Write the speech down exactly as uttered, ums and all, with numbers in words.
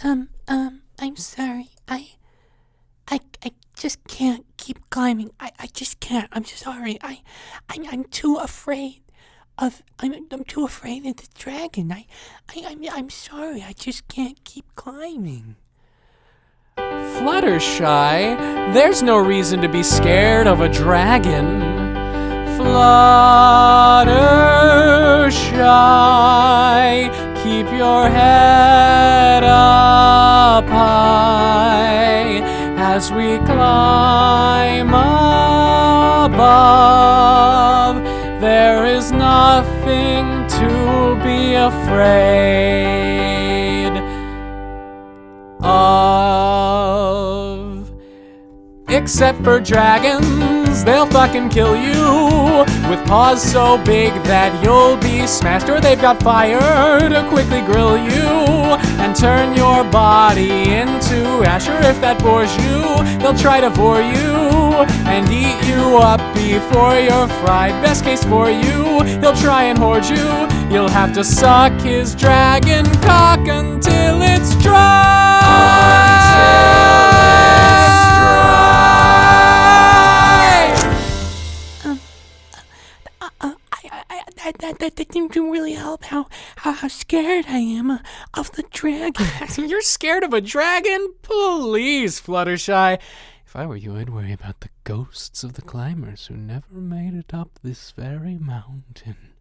Um, um, I'm sorry. I, I, I just can't keep climbing. I, I just can't. I'm sorry. I, I I'm too afraid of. I'm, I'm too afraid of the dragon. I, I, I'm, I'm sorry. I just can't keep climbing. Fluttershy, there's no reason to be scared of a dragon. Fluttershy, keep your head up high as we climb above. There is nothing to be afraid of. Except for dragons, they'll fucking kill you with paws so big that you'll be smashed. Or they've got fire to quickly grill you and turn your body into ash. Or if that bores you, they'll try to vor you and eat you up before you're fried. Best case for you, he'll try and hoard you. You'll have to suck his dragon cock until it's dry. That, that, that, that didn't really help how, how, how scared I am uh, of the dragon. You're scared of a dragon? Please, Fluttershy. If I were you, I'd worry about the ghosts of the climbers who never made it up this very mountain.